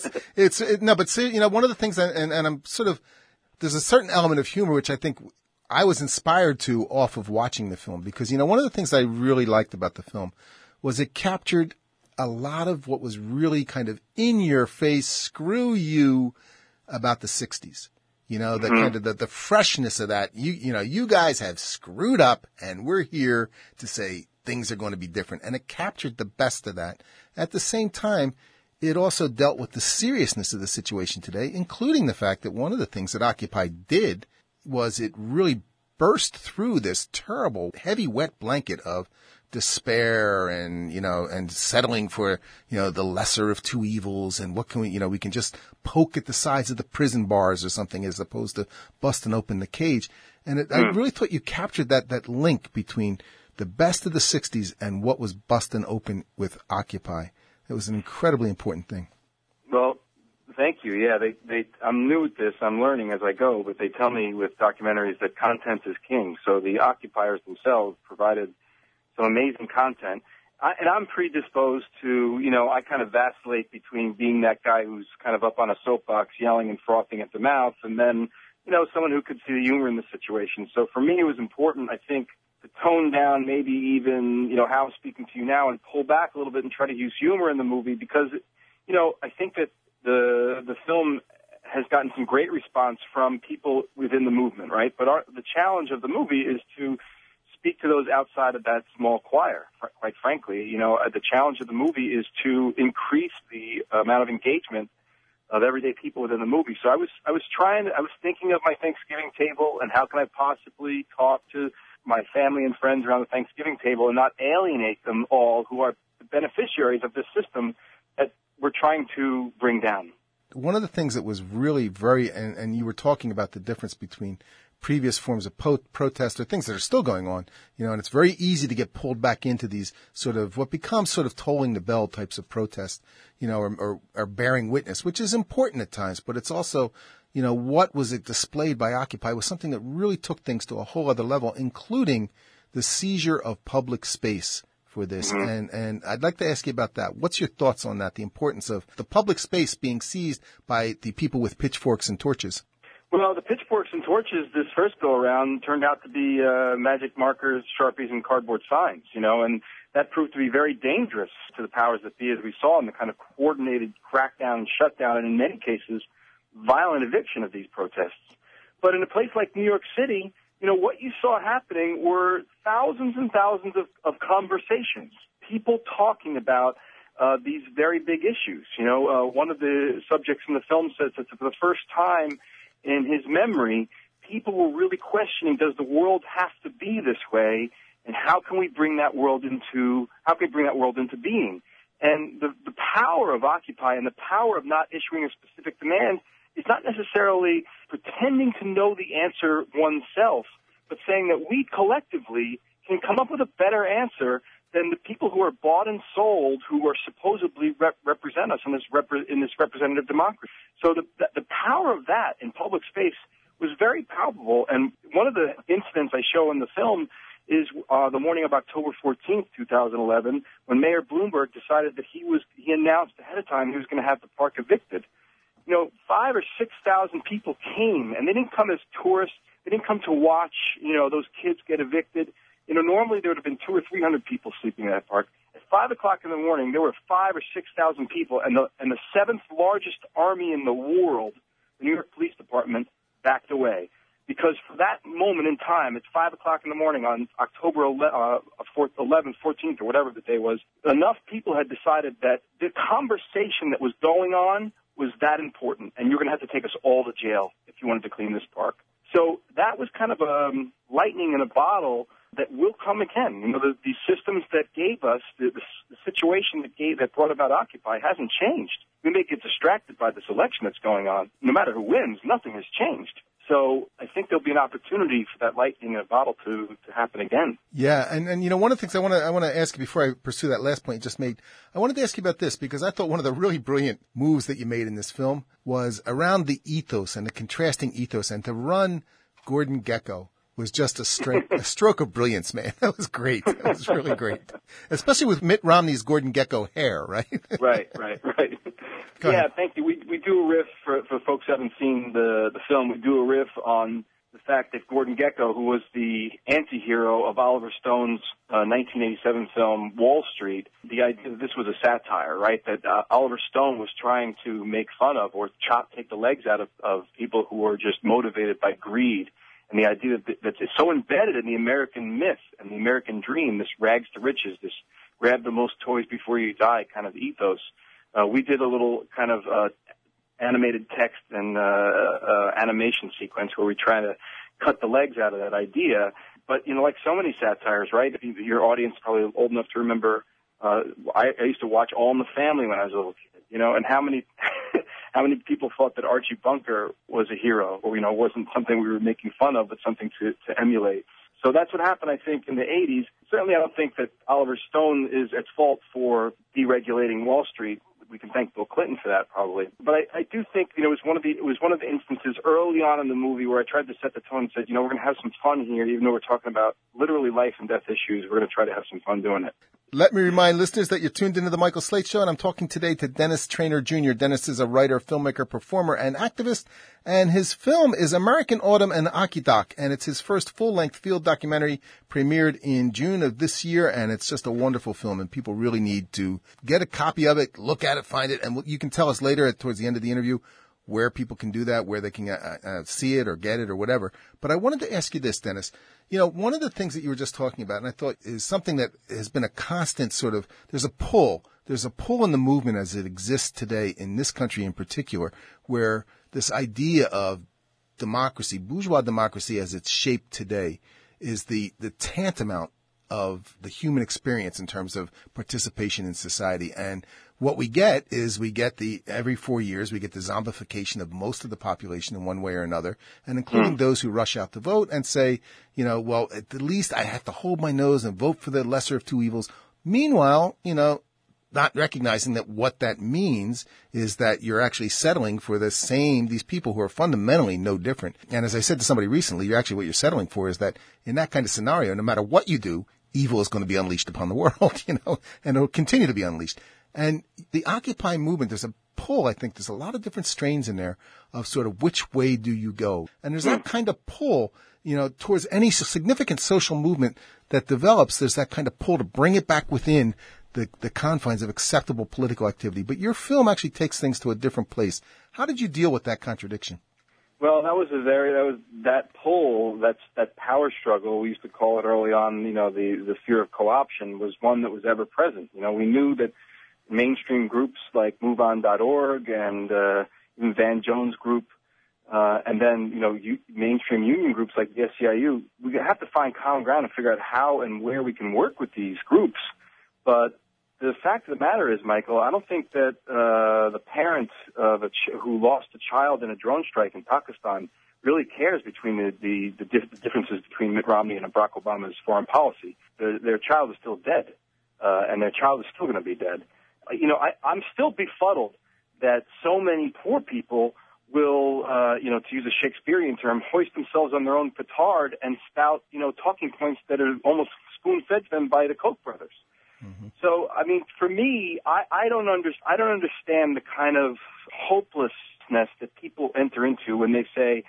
But one of the things, and I'm sort of, there's a certain element of humor which I think I was inspired to off of watching the film because, one of the things I really liked about the film was it captured a lot of what was really kind of in your face, screw you about the 60s. The kind of the freshness of that. You guys have screwed up and we're here to say things are going to be different. And it captured the best of that. At the same time, it also dealt with the seriousness of the situation today, including the fact that one of the things that Occupy did was it really burst through this terrible, heavy, wet blanket of despair and, and settling for, the lesser of two evils and what can we can just poke at the sides of the prison bars or something as opposed to busting open the cage. And I really thought you captured that link between the best of the 60s and what was busting open with Occupy. It was an incredibly important thing. Well, thank you. Yeah, I'm new at this. I'm learning as I go, but they tell me with documentaries that content is king. So the occupiers themselves provided some amazing content. And I'm predisposed to, I kind of vacillate between being that guy who's kind of up on a soapbox yelling and frothing at the mouth and then, someone who could see the humor in the situation. So for me, it was important, I think, to tone down maybe even, how I'm speaking to you now and pull back a little bit and try to use humor in the movie because, I think that the film has gotten some great response from people within the movement, right? But the challenge of the movie is to speak to those outside of that small choir, quite frankly. The challenge of the movie is to increase the amount of engagement of everyday people within the movie. So I was thinking of my Thanksgiving table and how can I possibly talk to my family and friends around the Thanksgiving table and not alienate them all who are the beneficiaries of this system that we're trying to bring down. One of the things that was really and you were talking about the difference between previous forms of protest or things that are still going on, and it's very easy to get pulled back into these sort of what becomes sort of tolling the bell types of protest, or bearing witness, which is important at times, but it's also, what was it displayed by Occupy was something that really took things to a whole other level, including the seizure of public space for this. Mm-hmm. And I'd like to ask you about that. What's your thoughts on that, the importance of the public space being seized by the people with pitchforks and torches? Well, the pitchforks and torches this first go-around turned out to be magic markers, Sharpies, and cardboard signs, and that proved to be very dangerous to the powers that be, as we saw in the kind of coordinated crackdown and shutdown, and in many cases, violent eviction of these protests. But in a place like New York City, what you saw happening were thousands and thousands of conversations, people talking about these very big issues. One of the subjects in the film says that for the first time in his memory, people were really questioning, does the world have to be this way, and how can we bring that world into being? And the power of Occupy and the power of not issuing a specific demand is not necessarily pretending to know the answer oneself, but saying that we collectively can come up with a better answer than the people who are bought and sold, who are supposedly represent us in this representative democracy. So the power of that in public space was very palpable. And one of the incidents I show in the film is the morning of October 14th, 2011, when Mayor Bloomberg decided that he announced ahead of time he was going to have the park evicted. 5,000 or 6,000 people came, and they didn't come as tourists. They didn't come to watch, those kids get evicted. Normally there would have been 200 or 300 people sleeping in that park. At 5 o'clock in the morning, there were 5,000 or 6,000 people, and the seventh largest army in the world, the New York Police Department, backed away. Because for that moment in time, it's 5 o'clock in the morning on October 11th, 14th, or whatever the day was, enough people had decided that the conversation that was going on was that important, and you're going to have to take us all to jail if you wanted to clean this park. So that was kind of lightning in a bottle that will come again. The systems that gave us, the situation that brought about Occupy hasn't changed. We may get distracted by this election that's going on. No matter who wins, nothing has changed. So I think there'll be an opportunity for that lightning in a bottle to happen again. Yeah, and one of the things I want to ask you before I pursue that last point you just made, I wanted to ask you about this because I thought one of the really brilliant moves that you made in this film was around the ethos and the contrasting ethos, and to run Gordon Gekko was just a stroke of brilliance, man. That was great. That was really great, especially with Mitt Romney's Gordon Gekko hair, right? Right. Yeah, thank you. We do a riff for folks who haven't seen the film. We do a riff on the fact that Gordon Gekko, who was the anti-hero of Oliver Stone's 1987 film Wall Street, the idea that this was a satire, right? That Oliver Stone was trying to make fun of or take the legs out of people who were just motivated by greed. And the idea that it's so embedded in the American myth and the American dream, this rags to riches, this grab the most toys before you die kind of ethos. We did a little kind of animated text and animation sequence where we try to cut the legs out of that idea. But, like so many satires, right? Your audience is probably old enough to remember, I used to watch All in the Family when I was a little kid, and how many how many people thought that Archie Bunker was a hero or, wasn't something we were making fun of, but something to emulate. So that's what happened, I think, in the 80s. Certainly I don't think that Oliver Stone is at fault for deregulating Wall Street. We can thank Bill Clinton for that, probably. But I do think, it was one of the instances early on in the movie where I tried to set the tone and said, we're going to have some fun here, even though we're talking about literally life and death issues. We're going to try to have some fun doing it. Let me remind listeners that you're tuned into the Michael Slate Show, and I'm talking today to Dennis Traynor Jr. Dennis is a writer, filmmaker, performer, and activist, and his film is American Autumn and Occidoc, and it's his first full-length field documentary, premiered in June of this year, and it's just a wonderful film, and people really need to get a copy of it, look at it, find it, and you can tell us later towards the end of the interview where people can do that, where they can see it or get it or whatever. But I wanted to ask you this, Dennis. One of the things that you were just talking about, and I thought is something that has been a constant sort of, there's a pull in the movement as it exists today in this country in particular, where this idea of democracy, bourgeois democracy as it's shaped today, is the tantamount of the human experience in terms of participation in society. And what we get is every 4 years, we get the zombification of most of the population in one way or another, and including those who rush out to vote and say, well, at the least I have to hold my nose and vote for the lesser of two evils. Meanwhile, not recognizing that what that means is that you're actually settling for these people who are fundamentally no different. And as I said to somebody recently, what you're settling for is that in that kind of scenario, no matter what you do, evil is going to be unleashed upon the world, and it'll continue to be unleashed. And the Occupy movement, there's a pull, I think there's a lot of different strains in there of sort of which way do you go. And there's that kind of pull, towards any significant social movement that develops, there's that kind of pull to bring it back within the confines of acceptable political activity. But your film actually takes things to a different place. How did you deal with that contradiction? Well, that pull, that power struggle, we used to call it early on, the fear of co-option, was one that was ever present. We knew that mainstream groups like MoveOn.org and even Van Jones Group, and then, mainstream union groups like the SEIU, we have to find common ground and figure out how and where we can work with these groups. But the fact of the matter is, Michael, I don't think that the parent of who lost a child in a drone strike in Pakistan really cares between the differences between Mitt Romney and Barack Obama's foreign policy. Their child is still dead, and their child is still going to be dead. I'm still befuddled that so many poor people will, to use a Shakespearean term, hoist themselves on their own petard and spout, talking points that are almost spoon-fed to them by the Koch brothers. Mm-hmm. So, I mean, for me, I don't understand the kind of hopelessness that people enter into when they say,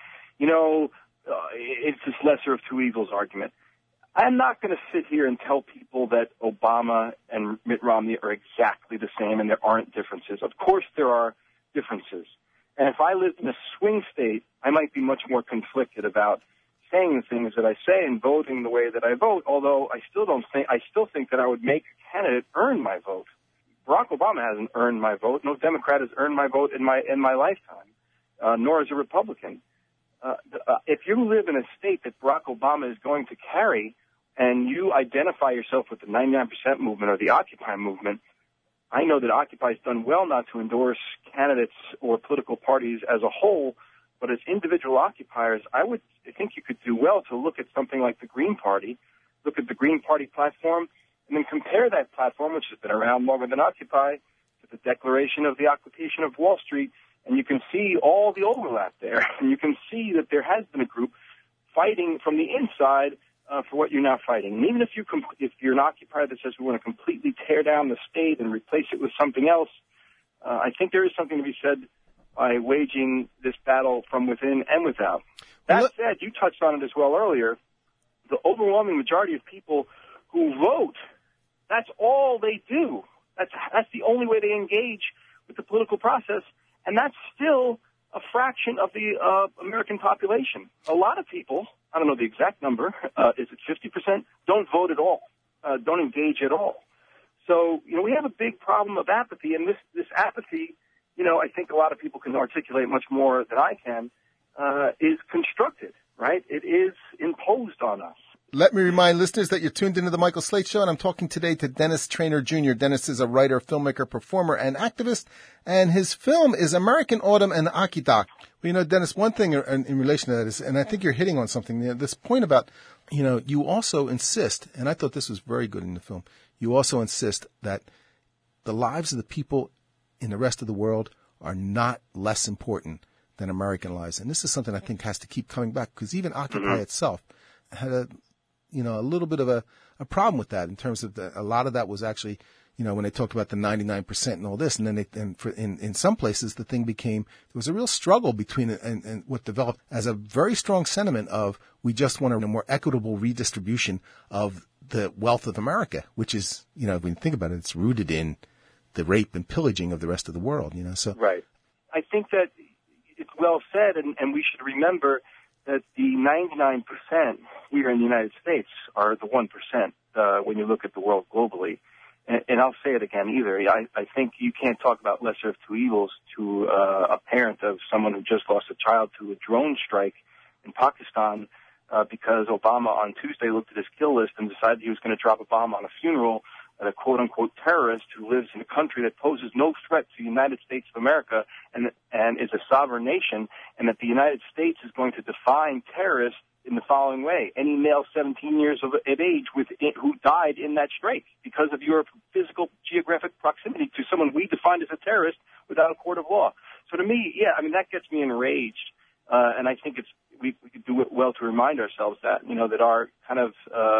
it's this lesser of two evils argument. I'm not going to sit here and tell people that Obama and Mitt Romney are exactly the same and there aren't differences. Of course there are differences. And if I lived in a swing state, I might be much more conflicted about saying the things that I say and voting the way that I vote, although I still think that I would make a candidate earn my vote. Barack Obama hasn't earned my vote. No Democrat has earned my vote in my lifetime, nor has a Republican. If you live in a state that Barack Obama is going to carry and you identify yourself with the 99% movement or the Occupy movement, I know that Occupy has done well not to endorse candidates or political parties as a whole, but as individual occupiers, I think you could do well to look at something like the Green Party, look at the Green Party platform, and then compare that platform, which has been around longer than Occupy, to the Declaration of the Occupation of Wall Street, and you can see all the overlap there. And you can see that there has been a group fighting from the inside for what you're now fighting. And even if you're an occupier that says we want to completely tear down the state and replace it with something else, I think there is something to be said by waging this battle from within and without. That said, you touched on it as well earlier, the overwhelming majority of people who vote, that's all they do. That's the only way they engage with the political process, and that's still a fraction of the American population. A lot of people, I don't know the exact number, is it 50%, don't vote at all, don't engage at all. So, we have a big problem of apathy, and this apathy, I think a lot of people can articulate much more than I can, is constructed, right? It is imposed on us. Let me remind listeners that you're tuned into the Michael Slate Show, and I'm talking today to Dennis Traynor Jr. Dennis is a writer, filmmaker, performer, and activist, and his film is American Autumn and Akita. Well, Dennis, one thing in relation to that is, and I think you're hitting on something, this point about, you also insist, and I thought this was very good in the film, you also insist that the lives of the people in the rest of the world are not less important than American lives. And this is something I think has to keep coming back, because even Occupy itself had a little bit of a problem with that in terms of a lot of that was actually, when they talked about the 99% and all this, and then in some places the thing became, there was a real struggle between it and what developed as a very strong sentiment of we just want a more equitable redistribution of the wealth of America, which is, when you think about it, it's rooted in the rape and pillaging of the rest of the world, so. Right. I think that it's well said, and we should remember that the 99% here in the United States are the 1% when you look at the world globally. And I'll say it again either. I think you can't talk about lesser of two evils to a parent of someone who just lost a child to a drone strike in Pakistan because Obama on Tuesday looked at his kill list and decided he was going to drop a bomb on a funeral at a quote-unquote terrorist who lives in a country that poses no threat to the United States of America and is a sovereign nation, and that the United States is going to define terrorists in the following way. Any male 17 years of age who died in that strike because of your physical geographic proximity to someone we defined as a terrorist without a court of law. So to me, that gets me enraged. And I think we could do it well to remind ourselves that, that our kind of,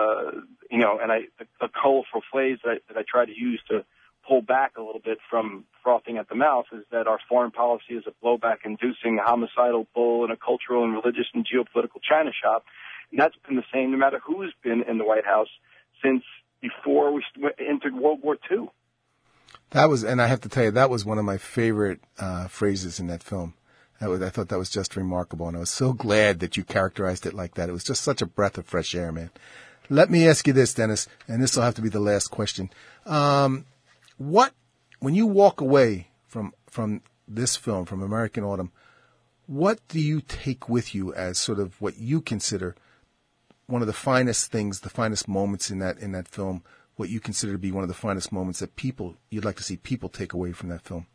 a colorful phrase that I try to use to pull back a little bit from frothing at the mouth is that our foreign policy is a blowback-inducing homicidal bull in a cultural and religious and geopolitical China shop. And that's been the same no matter who's been in the White House since before we entered World War II. And I have to tell you, that was one of my favorite phrases in that film. I thought that was just remarkable, and I was so glad that you characterized it like that. It was just such a breath of fresh air, man. Let me ask you this, Dennis, and this will have to be the last question. When you walk away from this film, from American Autumn, what do you take with you as sort of what you consider one of the finest things, the finest moments in that film, what you consider to be one of the finest moments that you'd like to see people take away from that film?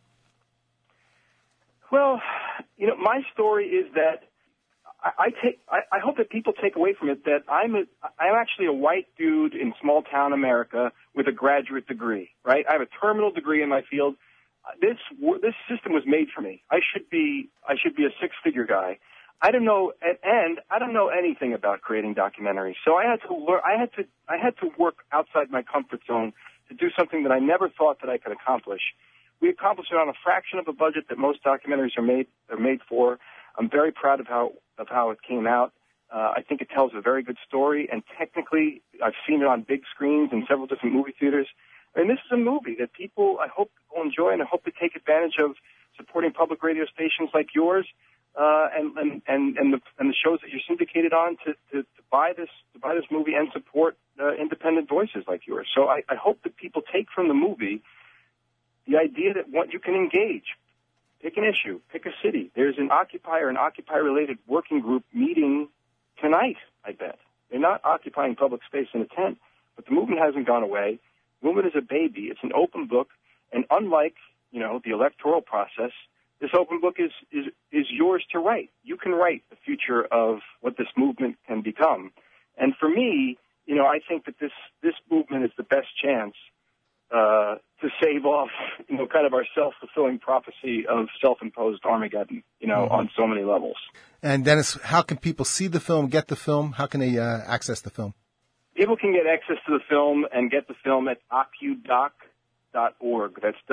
Well, my story is that I hope that people take away from it that I'm actually a white dude in small town America with a graduate degree, right? I have a terminal degree in my field. this system was made for me. I should be a six-figure guy. I don't know, and I don't know anything about creating documentaries. So I had to learn. I had to work outside my comfort zone to do something that I never thought that I could accomplish. We accomplished it on a fraction of a budget that most documentaries are made for. I'm very proud of how it came out. I think it tells a very good story, and technically, I've seen it on big screens in several different movie theaters. And this is a movie that I hope will enjoy, and I hope to take advantage of supporting public radio stations like yours, and the shows that you're syndicated on to buy this movie and support independent voices like yours. So I hope that people take from the movie the idea that you can engage, pick an issue, pick a city. There's an Occupy or an Occupy-related working group meeting tonight, I bet. They're not occupying public space in a tent, but the movement hasn't gone away. The movement is a baby. It's an open book, and unlike, the electoral process, this open book is yours to write. You can write the future of what this movement can become. And for me, I think that this movement is the best chance to save off, kind of our self-fulfilling prophecy of self-imposed Armageddon, on so many levels. And Dennis, how can people see the film, get the film? How can they access the film? People can get access to the film and get the film at occudoc.org. That's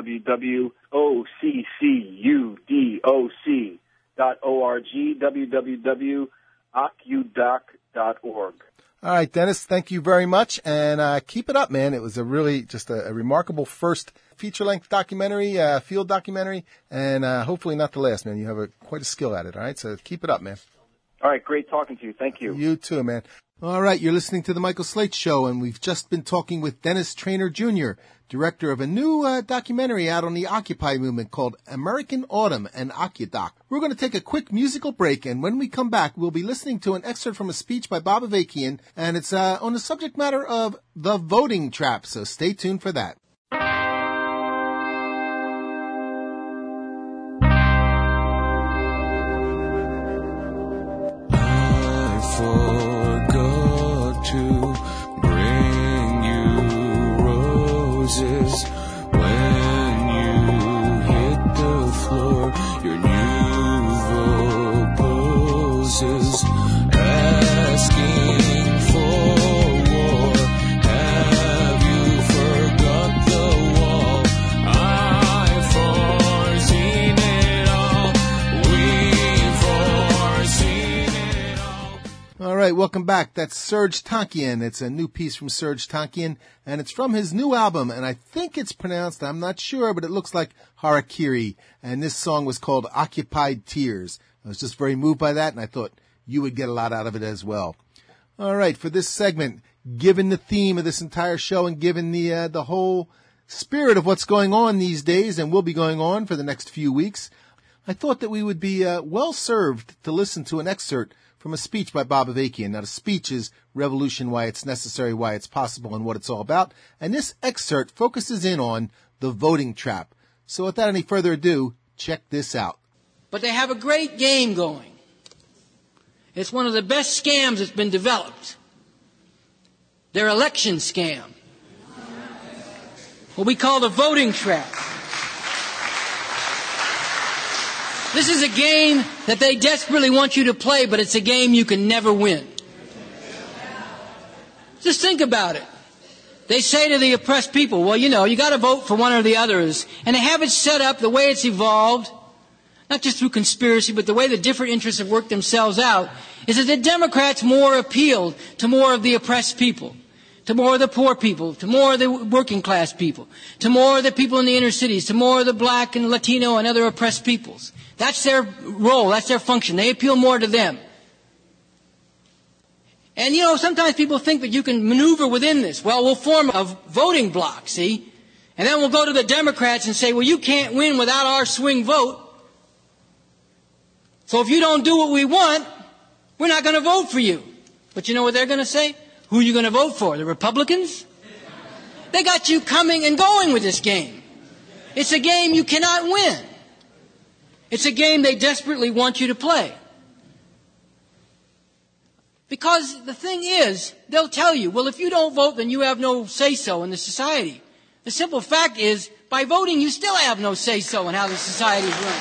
www.occudoc.org, www.occudoc.org. All right, Dennis, thank you very much, and keep it up, man. It was a remarkable first feature-length documentary, field documentary, and hopefully not the last, man. You have quite a skill at it, all right? So keep it up, man. All right, great talking to you. Thank you. You too, man. All right, you're listening to The Michael Slate Show, and we've just been talking with Dennis Traynor Jr., director of a new documentary out on the Occupy movement called American Autumn and Occudoc. We're going to take a quick musical break, and when we come back, we'll be listening to an excerpt from a speech by Bob Avakian, and it's on the subject matter of the voting trap, so stay tuned for that. To bring you roses when you hit the floor, your new poses asking for war. Have you forgot the wall? I've foreseen it all. We've foreseen it all. All right, welcome back. That's Serj Tankian. It's a new piece from Serj Tankian, and it's from his new album, and I think it's pronounced, I'm not sure, but it looks like Harakiri, and this song was called Occupied Tears. I was just very moved by that, and I thought you would get a lot out of it as well. All right, for this segment, given the theme of this entire show and given the whole spirit of what's going on these days and will be going on for the next few weeks, I thought that we would be well served to listen to an excerpt from a speech by Bob Avakian. Now, the speech is Revolution, Why It's Necessary, Why It's Possible, and what it's all about. And this excerpt focuses in on the voting trap. So without any further ado, check this out. But they have a great game going. It's one of the best scams that's been developed. Their election scam. What we call the voting trap. This is a game that they desperately want you to play, but it's a game you can never win. Just think about it. They say to the oppressed people, well, you got to vote for one or the others. And they have it set up the way it's evolved, not just through conspiracy, but the way the different interests have worked themselves out, is that the Democrats more appealed to more of the oppressed people, to more of the poor people, to more of the working class people, to more of the people in the inner cities, to more of the black and Latino and other oppressed peoples. That's their role. That's their function. They appeal more to them. And, sometimes people think that you can maneuver within this. Well, we'll form a voting bloc, see? And then we'll go to the Democrats and say, well, you can't win without our swing vote. So if you don't do what we want, we're not going to vote for you. But you know what they're going to say? Who are you going to vote for? The Republicans? They got you coming and going with this game. It's a game you cannot win. It's a game they desperately want you to play. Because the thing is, they'll tell you, well, if you don't vote, then you have no say-so in the society. The simple fact is, by voting you still have no say-so in how the society is run.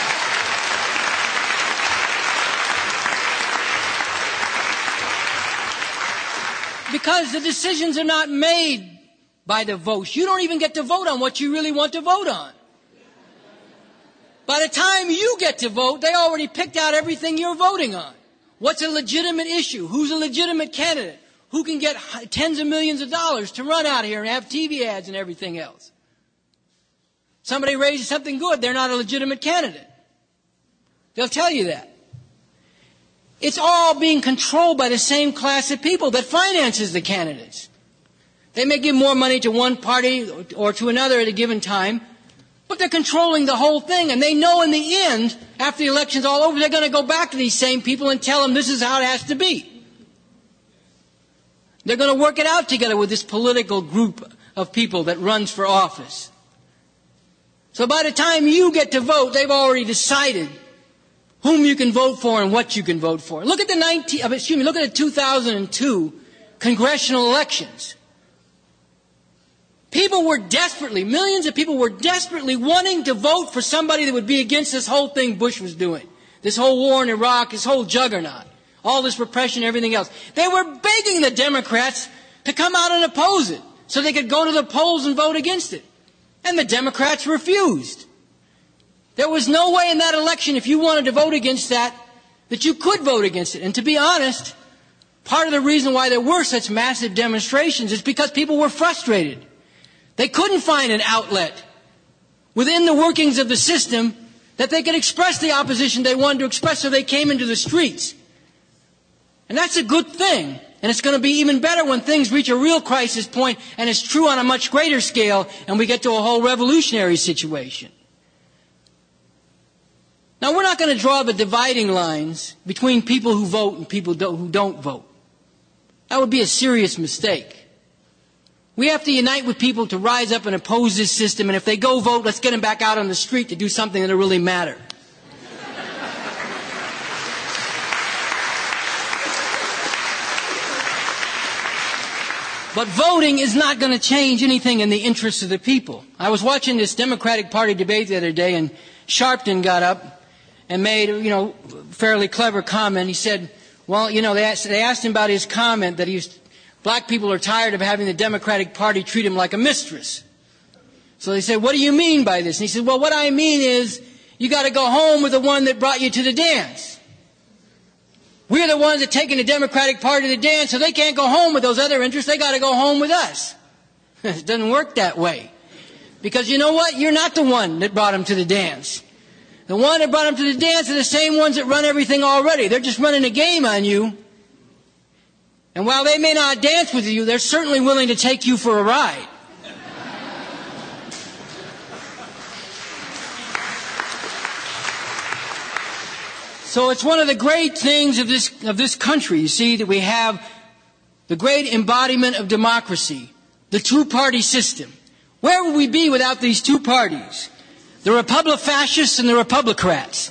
Because the decisions are not made by the votes. You don't even get to vote on what you really want to vote on. By the time you get to vote, they already picked out everything you're voting on. What's a legitimate issue? Who's a legitimate candidate? Who can get tens of millions of dollars to run out here and have TV ads and everything else? Somebody raises something good, they're not a legitimate candidate. They'll tell you that. It's all being controlled by the same class of people that finances the candidates. They may give more money to one party or to another at a given time, but they're controlling the whole thing, and they know in the end, after the election's all over, they're going to go back to these same people and tell them this is how it has to be. They're going to work it out together with this political group of people that runs for office. So by the time you get to vote, they've already decided whom you can vote for and what you can vote for. Look at the 2002 congressional elections. Millions of people were desperately wanting to vote for somebody that would be against this whole thing Bush was doing. This whole war in Iraq, this whole juggernaut, all this repression, everything else. They were begging the Democrats to come out and oppose it so they could go to the polls and vote against it. And the Democrats refused. There was no way in that election, if you wanted to vote against that you could vote against it. And to be honest, part of the reason why there were such massive demonstrations is because people were frustrated. They couldn't find an outlet within the workings of the system that they could express the opposition they wanted to express, so they came into the streets. And that's a good thing. And it's going to be even better when things reach a real crisis point and it's true on a much greater scale and we get to a whole revolutionary situation. Now, we're not going to draw the dividing lines between people who vote and people who don't vote. That would be a serious mistake. We have to unite with people to rise up and oppose this system, and if they go vote, let's get them back out on the street to do something that'll really matter. But voting is not going to change anything in the interests of the people. I was watching this Democratic Party debate the other day, and Sharpton got up and made, fairly clever comment. He said, they asked him about his comment that black people are tired of having the Democratic Party treat him like a mistress. So they said, what do you mean by this? And he said, well, what I mean is you got to go home with the one that brought you to the dance. We're the ones that taken the Democratic Party to the dance, so they can't go home with those other interests. They got to go home with us. It doesn't work that way. Because you know what? You're not the one that brought them to the dance. The one that brought them to the dance are the same ones that run everything already. They're just running a game on you. And while they may not dance with you, they're certainly willing to take you for a ride. So it's one of the great things of this country, you see, that we have the great embodiment of democracy, the two-party system. Where would we be without these two parties? The Republic-fascists and the Republicrats.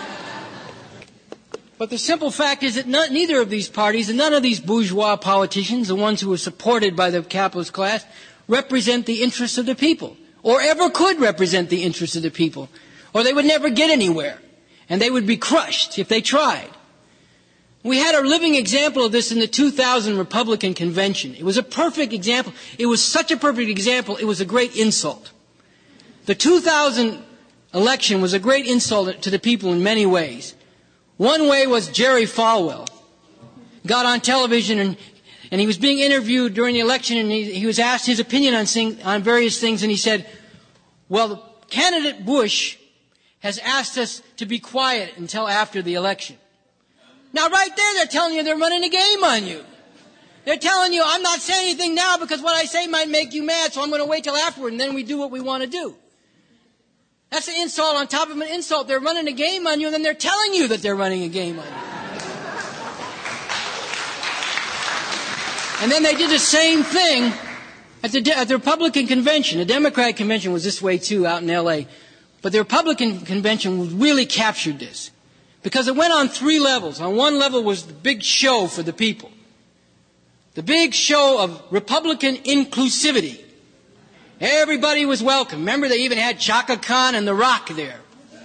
But the simple fact is that neither of these parties and none of these bourgeois politicians, the ones who are supported by the capitalist class, represent the interests of the people, or ever could represent the interests of the people, or they would never get anywhere, and they would be crushed if they tried. We had a living example of this in the 2000 Republican Convention. It was a perfect example. It was such a perfect example, it was a great insult. The 2000 election was a great insult to the people in many ways. One way was Jerry Falwell got on television and he was being interviewed during the election, and he was asked his opinion on various things, and he said, well, candidate Bush has asked us to be quiet until after the election. Now right there they're telling you they're running a game on you. They're telling you, I'm not saying anything now because what I say might make you mad, so I'm going to wait till afterward and then we do what we want to do. That's an insult on top of an insult. They're running a game on you, and then they're telling you that they're running a game on you. And then they did the same thing at the Republican convention. The Democratic convention was this way too, out in L.A. But the Republican convention really captured this. Because it went on three levels. On one level was the big show for the people. The big show of Republican inclusivity. Everybody was welcome. Remember, they even had Chaka Khan and The Rock there.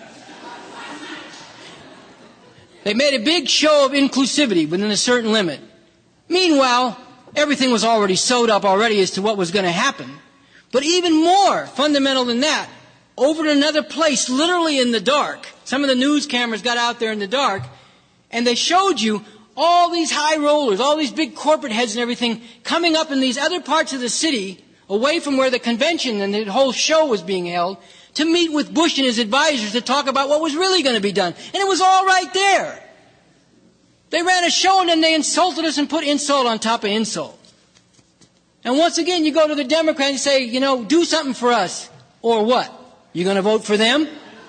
They made a big show of inclusivity within a certain limit. Meanwhile, everything was already sewed up already as to what was going to happen. But even more fundamental than that, over in another place, literally in the dark, some of the news cameras got out there in the dark, and they showed you all these high rollers, all these big corporate heads and everything coming up in these other parts of the city, away from where the convention and the whole show was being held, to meet with Bush and his advisors to talk about what was really going to be done. And it was all right there. They ran a show and then they insulted us and put insult on top of insult. And once again, you go to the Democrats and say, you know, do something for us. Or what? You going to vote for them?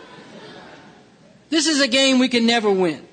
This is a game we can never win.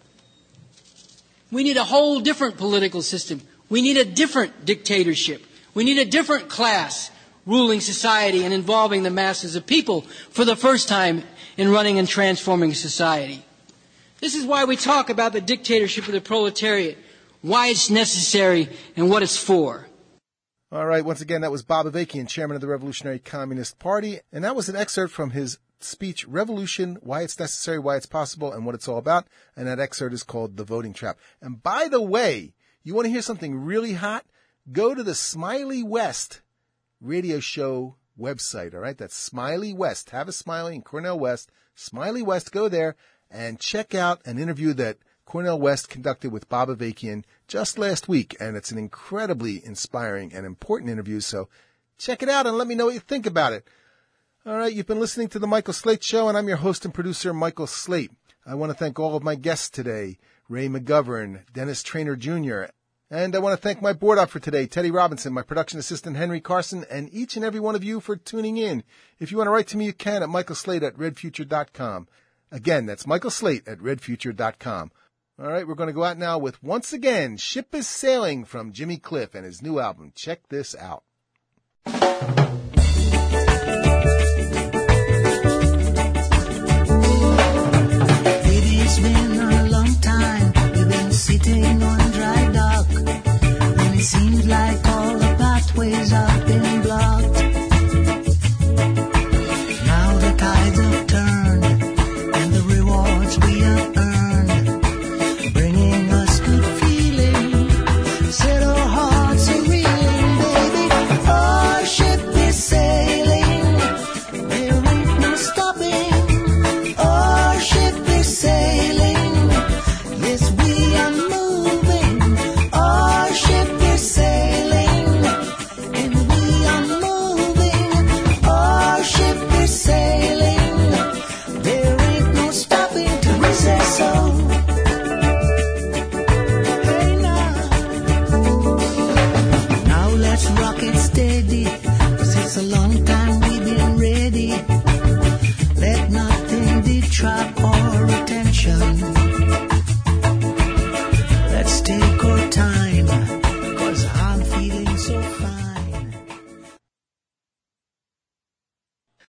We need a whole different political system. We need a different dictatorship. We need a different class ruling society and involving the masses of people for the first time in running and transforming society. This is why we talk about the dictatorship of the proletariat, why it's necessary and what it's for. All right, once again, that was Bob Avakian, chairman of the Revolutionary Communist Party, and that was an excerpt from his speech, Revolution, Why It's Necessary, Why It's Possible, and What It's All About, and that excerpt is called The Voting Trap. And by the way, you want to hear something really hot? Go to the Smiley West radio show website, all right? That's Smiley West. Have a Smiley in Cornel West. Smiley West, go there and check out an interview that Cornel West conducted with Bob Avakian just last week, and it's an incredibly inspiring and important interview, so check it out and let me know what you think about it. All right, you've been listening to The Michael Slate Show, and I'm your host and producer, Michael Slate. I want to thank all of my guests today, Ray McGovern, Dennis Traynor Jr., and I want to thank my board op for today, Teddy Robinson, my production assistant, Henry Carson, and each and every one of you for tuning in. If you want to write to me, you can at michaelslate@redfuture.com. Again, that's michaelslate@redfuture.com. All right, we're going to go out now with, once again, Ship is Sailing from Jimmy Cliff and his new album. Check this out.